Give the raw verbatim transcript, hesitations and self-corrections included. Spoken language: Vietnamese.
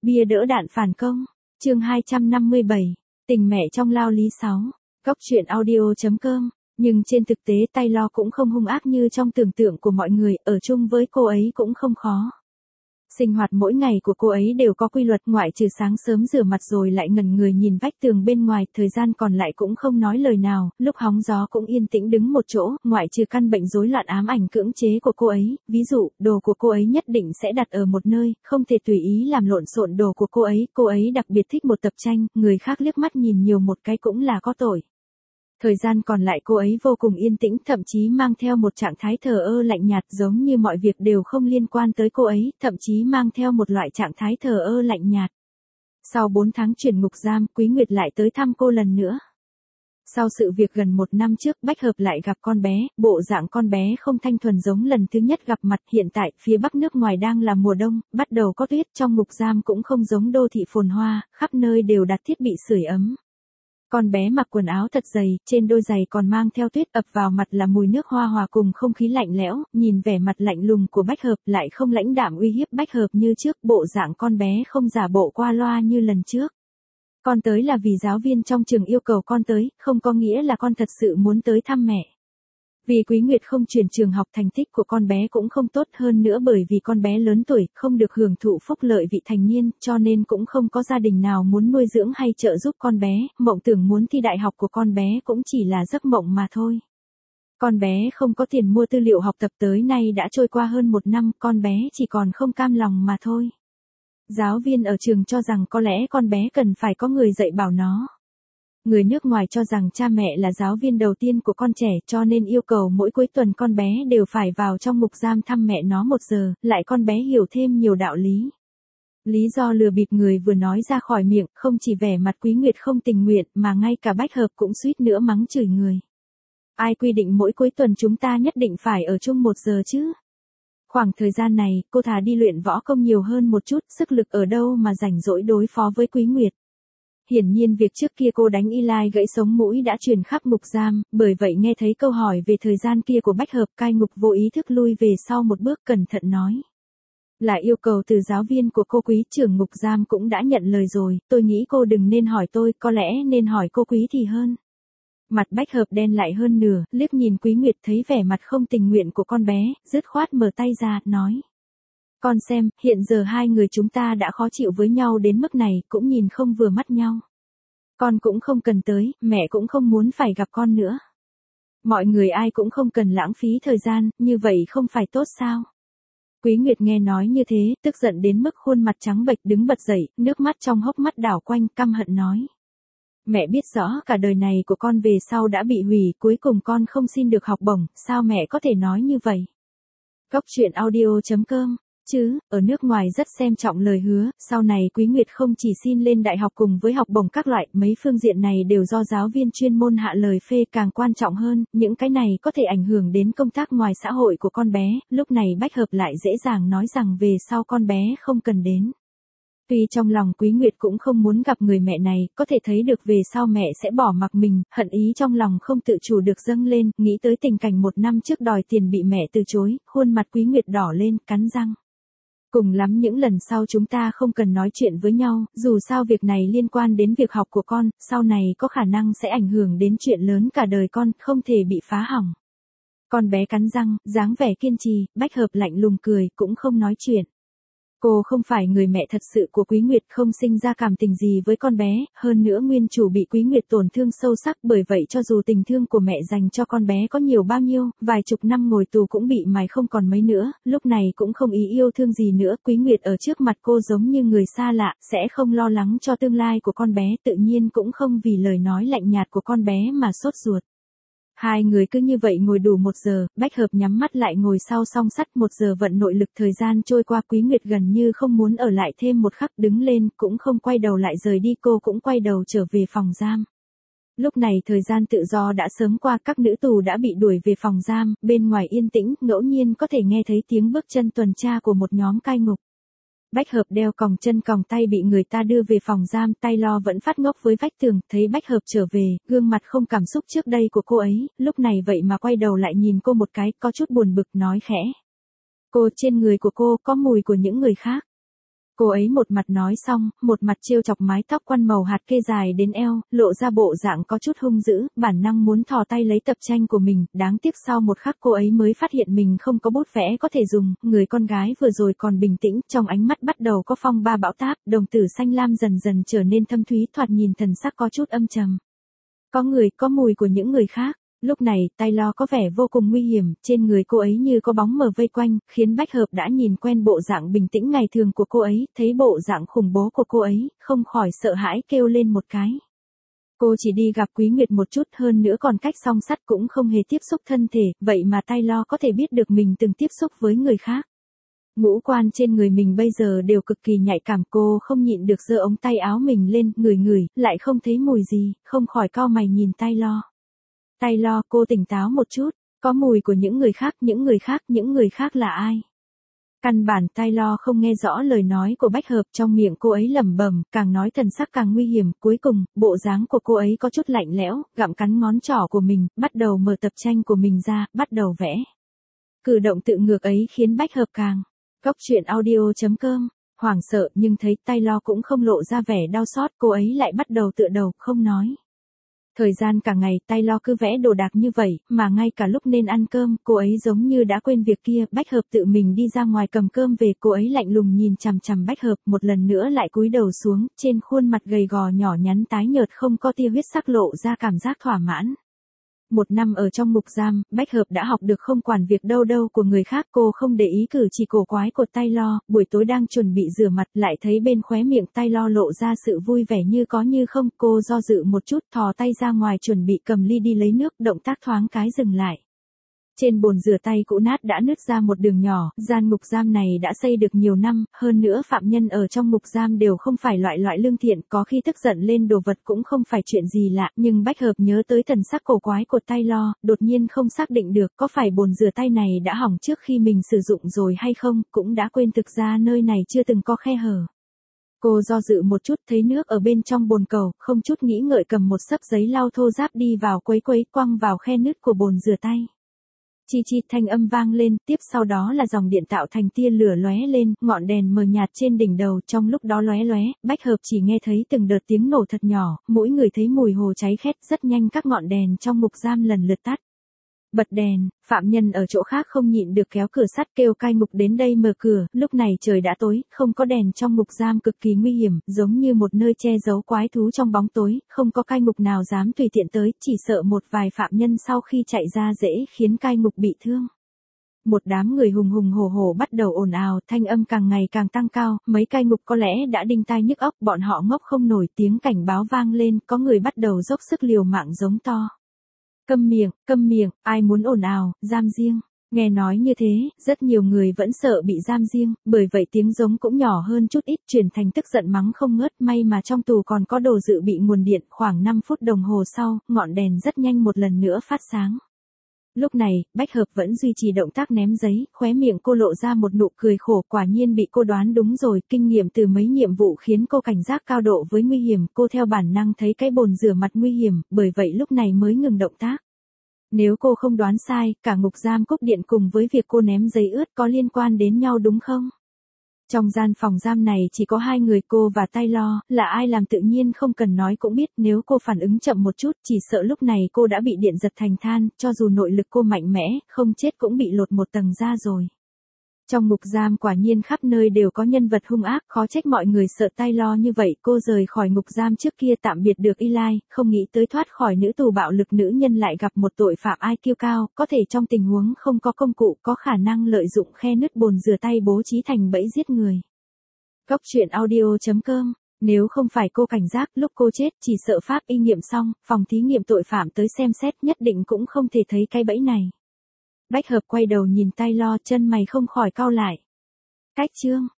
Bia đỡ đạn phản công. Chương hai trăm năm mươi bảy. Tình mẹ trong lao lý sáu. Góc truyện audio chấm com. Nhưng trên thực tế Taylor cũng không hung ác như trong tưởng tượng của mọi người, ở chung với cô ấy cũng không khó. Sinh hoạt mỗi ngày của cô ấy đều có quy luật, ngoại trừ sáng sớm rửa mặt rồi lại ngẩn người nhìn vách tường bên ngoài, thời gian còn lại cũng không nói lời nào, lúc hóng gió cũng yên tĩnh đứng một chỗ, ngoại trừ căn bệnh rối loạn ám ảnh cưỡng chế của cô ấy, ví dụ, đồ của cô ấy nhất định sẽ đặt ở một nơi, không thể tùy ý làm lộn xộn đồ của cô ấy, cô ấy đặc biệt thích một tập tranh, người khác liếc mắt nhìn nhiều một cái cũng là có tội. Thời gian còn lại cô ấy vô cùng yên tĩnh, thậm chí mang theo một trạng thái thờ ơ lạnh nhạt, giống như mọi việc đều không liên quan tới cô ấy, thậm chí mang theo một loại trạng thái thờ ơ lạnh nhạt. Sau bốn tháng chuyển ngục giam, Quý Nguyệt lại tới thăm cô lần nữa. Sau sự việc gần một năm trước, Bách Hợp lại gặp con bé, bộ dạng con bé không thanh thuần giống lần thứ nhất gặp mặt, hiện tại, phía bắc nước ngoài đang là mùa đông, bắt đầu có tuyết, trong ngục giam cũng không giống đô thị phồn hoa, khắp nơi đều đặt thiết bị sưởi ấm. Con bé mặc quần áo thật dày, trên đôi giày còn mang theo tuyết, ập vào mặt là mùi nước hoa hòa cùng không khí lạnh lẽo, nhìn vẻ mặt lạnh lùng của Bách Hợp lại không lãnh đạm uy hiếp Bách Hợp như trước, bộ dạng con bé không giả bộ qua loa như lần trước. Con tới là vì giáo viên trong trường yêu cầu con tới, không có nghĩa là con thật sự muốn tới thăm mẹ. Vì Quý Nguyệt không chuyển trường học, thành tích của con bé cũng không tốt, hơn nữa bởi vì con bé lớn tuổi, không được hưởng thụ phúc lợi vị thành niên, cho nên cũng không có gia đình nào muốn nuôi dưỡng hay trợ giúp con bé, mộng tưởng muốn thi đại học của con bé cũng chỉ là giấc mộng mà thôi. Con bé không có tiền mua tư liệu học tập, tới nay đã trôi qua hơn một năm, con bé chỉ còn không cam lòng mà thôi. Giáo viên ở trường cho rằng có lẽ con bé cần phải có người dạy bảo nó. Người nước ngoài cho rằng cha mẹ là giáo viên đầu tiên của con trẻ, cho nên yêu cầu mỗi cuối tuần con bé đều phải vào trong ngục giam thăm mẹ nó một giờ, lại con bé hiểu thêm nhiều đạo lý. Lý do lừa bịp người vừa nói ra khỏi miệng, không chỉ vẻ mặt Quý Nguyệt không tình nguyện, mà ngay cả Bách Hợp cũng suýt nữa mắng chửi người. Ai quy định mỗi cuối tuần chúng ta nhất định phải ở chung một giờ chứ? Khoảng thời gian này, cô thà đi luyện võ công nhiều hơn một chút, sức lực ở đâu mà rảnh rỗi đối phó với Quý Nguyệt. Hiển nhiên việc trước kia cô đánh Eli gãy sống mũi đã truyền khắp ngục giam, bởi vậy nghe thấy câu hỏi về thời gian kia của Bách Hợp, cai ngục vô ý thức lui về sau một bước, cẩn thận nói. Là yêu cầu từ giáo viên của cô, Quý trưởng ngục giam cũng đã nhận lời rồi, tôi nghĩ cô đừng nên hỏi tôi, có lẽ nên hỏi cô Quý thì hơn. Mặt Bách Hợp đen lại hơn nửa, liếc nhìn Quý Nguyệt thấy vẻ mặt không tình nguyện của con bé, dứt khoát mở tay ra, nói. Con xem, hiện giờ hai người chúng ta đã khó chịu với nhau đến mức này, cũng nhìn không vừa mắt nhau. Con cũng không cần tới, mẹ cũng không muốn phải gặp con nữa. Mọi người ai cũng không cần lãng phí thời gian, như vậy không phải tốt sao? Quý Nguyệt nghe nói như thế, tức giận đến mức khuôn mặt trắng bệch, đứng bật dậy, nước mắt trong hốc mắt đảo quanh, căm hận nói. Mẹ biết rõ cả đời này của con về sau đã bị hủy, cuối cùng con không xin được học bổng, sao mẹ có thể nói như vậy? Góc truyện audio chấm com. Chứ, ở nước ngoài rất xem trọng lời hứa, sau này Quý Nguyệt không chỉ xin lên đại học cùng với học bổng các loại, mấy phương diện này đều do giáo viên chuyên môn hạ lời phê, càng quan trọng hơn, những cái này có thể ảnh hưởng đến công tác ngoài xã hội của con bé, lúc này Bách Hợp lại dễ dàng nói rằng về sau con bé không cần đến. Tuy trong lòng Quý Nguyệt cũng không muốn gặp người mẹ này, có thể thấy được về sau mẹ sẽ bỏ mặc mình, hận ý trong lòng không tự chủ được dâng lên, nghĩ tới tình cảnh một năm trước đòi tiền bị mẹ từ chối, khuôn mặt Quý Nguyệt đỏ lên, cắn răng. Cùng lắm những lần sau chúng ta không cần nói chuyện với nhau, dù sao việc này liên quan đến việc học của con, sau này có khả năng sẽ ảnh hưởng đến chuyện lớn cả đời con, không thể bị phá hỏng. Con bé cắn răng, dáng vẻ kiên trì, Bách Hợp lạnh lùng cười, cũng không nói chuyện. Cô không phải người mẹ thật sự của Quý Nguyệt, không sinh ra cảm tình gì với con bé, hơn nữa nguyên chủ bị Quý Nguyệt tổn thương sâu sắc, bởi vậy cho dù tình thương của mẹ dành cho con bé có nhiều bao nhiêu, vài chục năm ngồi tù cũng bị mài không còn mấy nữa, lúc này cũng không ý yêu thương gì nữa, Quý Nguyệt ở trước mặt cô giống như người xa lạ, sẽ không lo lắng cho tương lai của con bé, tự nhiên cũng không vì lời nói lạnh nhạt của con bé mà sốt ruột. Hai người cứ như vậy ngồi đủ một giờ, Bách Hợp nhắm mắt lại ngồi sau song sắt, một giờ vận nội lực, thời gian trôi qua, Quý Nguyệt gần như không muốn ở lại thêm một khắc, đứng lên, cũng không quay đầu lại rời đi, cô cũng quay đầu trở về phòng giam. Lúc này thời gian tự do đã sớm qua, các nữ tù đã bị đuổi về phòng giam, bên ngoài yên tĩnh, ngẫu nhiên có thể nghe thấy tiếng bước chân tuần tra của một nhóm cai ngục. Bách Hợp đeo còng chân còng tay bị người ta đưa về phòng giam, Taylor vẫn phát ngốc với vách tường, thấy Bách Hợp trở về, gương mặt không cảm xúc trước đây của cô ấy, lúc này vậy mà quay đầu lại nhìn cô một cái, có chút buồn bực, nói khẽ. Cô, trên người của cô có mùi của những người khác. Cô ấy một mặt nói xong, một mặt trêu chọc mái tóc quăn màu hạt kê dài đến eo, lộ ra bộ dạng có chút hung dữ, bản năng muốn thò tay lấy tập tranh của mình, đáng tiếc sau một khắc cô ấy mới phát hiện mình không có bút vẽ có thể dùng, người con gái vừa rồi còn bình tĩnh, trong ánh mắt bắt đầu có phong ba bão táp, đồng tử xanh lam dần dần trở nên thâm thúy, thoạt nhìn thần sắc có chút âm trầm. Có người, có mùi của những người khác. Lúc này, Taylor có vẻ vô cùng nguy hiểm, trên người cô ấy như có bóng mờ vây quanh, khiến Bách Hợp đã nhìn quen bộ dạng bình tĩnh ngày thường của cô ấy, thấy bộ dạng khủng bố của cô ấy, không khỏi sợ hãi kêu lên một cái. Cô chỉ đi gặp Quý Nguyệt một chút, hơn nữa còn cách song sắt cũng không hề tiếp xúc thân thể, vậy mà Taylor có thể biết được mình từng tiếp xúc với người khác. Ngũ quan trên người mình bây giờ đều cực kỳ nhạy cảm, cô không nhịn được giơ ống tay áo mình lên, ngửi ngửi, lại không thấy mùi gì, không khỏi cau mày nhìn Taylor. Taylor, cô tỉnh táo một chút, có mùi của những người khác, những người khác, những người khác là ai? Căn bản Taylor không nghe rõ lời nói của Bách Hợp, trong miệng cô ấy lẩm bẩm, càng nói thần sắc càng nguy hiểm, cuối cùng, bộ dáng của cô ấy có chút lạnh lẽo, gặm cắn ngón trỏ của mình, bắt đầu mở tập tranh của mình ra, bắt đầu vẽ. Cử động tự ngược ấy khiến Bách Hợp càng Góc truyện audio chấm com, hoảng sợ nhưng thấy Taylor cũng không lộ ra vẻ đau xót, cô ấy lại bắt đầu tựa đầu, không nói. Thời gian cả ngày Taylor cứ vẽ đồ đạc như vậy, mà ngay cả lúc nên ăn cơm, cô ấy giống như đã quên việc kia, Bách Hợp tự mình đi ra ngoài cầm cơm về, cô ấy lạnh lùng nhìn chằm chằm Bách Hợp, một lần nữa lại cúi đầu xuống, trên khuôn mặt gầy gò nhỏ nhắn tái nhợt không có tia huyết sắc lộ ra cảm giác thỏa mãn. Một năm ở trong ngục giam, Bách Hợp đã học được không quản việc đâu đâu của người khác, cô không để ý cử chỉ cổ quái của Taylor, buổi tối đang chuẩn bị rửa mặt lại thấy bên khóe miệng Taylor lộ ra sự vui vẻ như có như không, cô do dự một chút thò tay ra ngoài chuẩn bị cầm ly đi lấy nước, động tác thoáng cái dừng lại. Trên bồn rửa tay cũ nát đã nứt ra một đường nhỏ, gian ngục giam này đã xây được nhiều năm, hơn nữa phạm nhân ở trong ngục giam đều không phải loại loại lương thiện, có khi tức giận lên đồ vật cũng không phải chuyện gì lạ, nhưng Bách Hợp nhớ tới thần sắc cổ quái của Taylor, đột nhiên không xác định được có phải bồn rửa tay này đã hỏng trước khi mình sử dụng rồi hay không, cũng đã quên thực ra nơi này chưa từng có khe hở. Cô do dự một chút thấy nước ở bên trong bồn cầu, không chút nghĩ ngợi cầm một xấp giấy lau thô ráp đi vào quấy quấy quăng vào khe nứt của bồn rửa tay. Chi chi thanh âm vang lên, tiếp sau đó là dòng điện tạo thành tia lửa lóe lên, ngọn đèn mờ nhạt trên đỉnh đầu, trong lúc đó lóe lóe, Bách Hợp chỉ nghe thấy từng đợt tiếng nổ thật nhỏ, mỗi người thấy mùi hồ cháy khét, rất nhanh các ngọn đèn trong ngục giam lần lượt tắt. Bật đèn, phạm nhân ở chỗ khác không nhịn được kéo cửa sắt kêu cai ngục đến đây mở cửa, lúc này trời đã tối, không có đèn trong ngục giam cực kỳ nguy hiểm, giống như một nơi che giấu quái thú trong bóng tối, không có cai ngục nào dám tùy tiện tới, chỉ sợ một vài phạm nhân sau khi chạy ra dễ khiến cai ngục bị thương. Một đám người hùng hùng hổ hổ bắt đầu ồn ào, thanh âm càng ngày càng tăng cao, mấy cai ngục có lẽ đã đinh tai nhức óc, bọn họ ngốc không nổi, tiếng cảnh báo vang lên, có người bắt đầu dốc sức liều mạng giống to. Câm miệng, câm miệng, ai muốn ồn ào, giam riêng. Nghe nói như thế, rất nhiều người vẫn sợ bị giam riêng, bởi vậy tiếng giống cũng nhỏ hơn chút ít, chuyển thành tức giận mắng không ngớt, may mà trong tù còn có đồ dự bị nguồn điện, khoảng năm phút đồng hồ sau, ngọn đèn rất nhanh một lần nữa phát sáng. Lúc này, Bách Hợp vẫn duy trì động tác ném giấy, khóe miệng cô lộ ra một nụ cười khổ, quả nhiên bị cô đoán đúng rồi, kinh nghiệm từ mấy nhiệm vụ khiến cô cảnh giác cao độ với nguy hiểm, cô theo bản năng thấy cái bồn rửa mặt nguy hiểm, bởi vậy lúc này mới ngừng động tác. Nếu cô không đoán sai, cả ngục giam cúp điện cùng với việc cô ném giấy ướt có liên quan đến nhau đúng không? Trong gian phòng giam này chỉ có hai người, cô và Taylor, là ai làm tự nhiên không cần nói cũng biết, nếu cô phản ứng chậm một chút, chỉ sợ lúc này cô đã bị điện giật thành than, cho dù nội lực cô mạnh mẽ, không chết cũng bị lột một tầng da rồi. Trong ngục giam quả nhiên khắp nơi đều có nhân vật hung ác, khó trách mọi người sợ Taylor như vậy, cô rời khỏi ngục giam trước kia tạm biệt được Eli, không nghĩ tới thoát khỏi nữ tù bạo lực nữ nhân lại gặp một tội phạm ai kiêu cao, có thể trong tình huống không có công cụ, có khả năng lợi dụng khe nứt bồn rửa tay bố trí thành bẫy giết người. Góc truyện audio chấm com, nếu không phải cô cảnh giác lúc cô chết, chỉ sợ pháp y nghiệm xong, phòng thí nghiệm tội phạm tới xem xét nhất định cũng không thể thấy cái bẫy này. Bách Hợp quay đầu nhìn Taylor, chân mày không khỏi cau lại. Cách chương